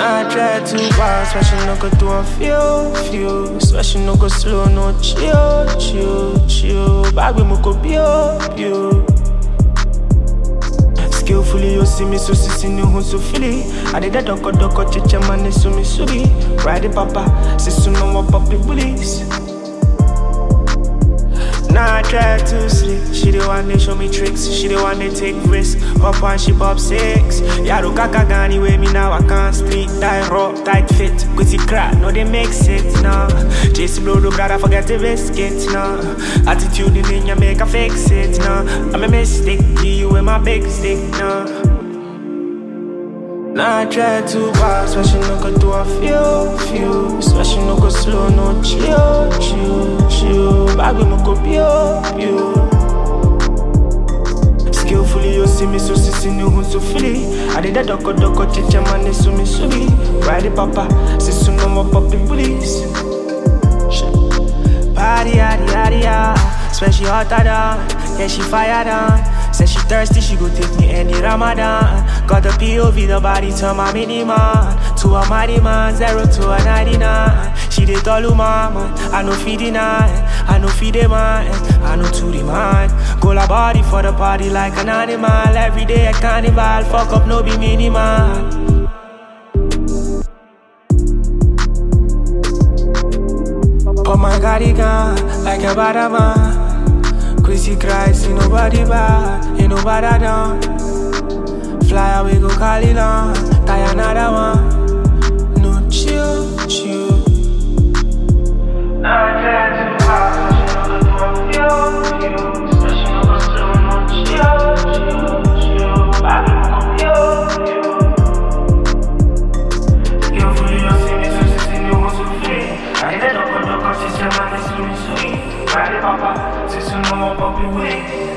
Nah, I try too fast, so she no go do a few. So she no go slow, no chill. Bag me go bio. Skillfully, you see me so sissy who so fili. I did that doko chicha man so me sugi. Ride the papa, sisu no more puppy bullies. Nah, I try to sleep. She the one they show me tricks. She the one they take risks. Up one, she pop 6. Yaro kaka gani with me now. I can't sleep. Tie raw, tight fit. Quitty crack, no they mix it now. JC blow the brother, forget the biscuit now. Attitude in ya make a fix it now. I'm a mistake, you with my big stick now. Nah, I try too fast, so she no go do a few. So she no go slow, no chill. Bag me go bio. Skillfully, you see me so sissy who so fili. I did that doko chicha man so me sugi. Ride the papa, sisu no more puppy bullies. Party, swear she hotter than, yeah she fire down. Said she thirsty, she go take me any Ramadan. Got the POV, the body to my mini man. To a mighty man, 0 to a 99. She did all man, I know feed the nine. I know feed the man, I know to the man. Go la body for the party like an animal. Every day a carnival, fuck up no be mini man. Put my cardigan like a bad man. Chrissy cries, ain't nobody bad, ain't nobody down. Fly away, go call it on, tie another one. No chill. I try to pass, so she no go do a few. So she no go slow, no chill. Bag me go bio. Skillfully, you see me, so she see who so free. I did that doko, she say man, it's me sweet. Ride the papa, sisu no more puppy way.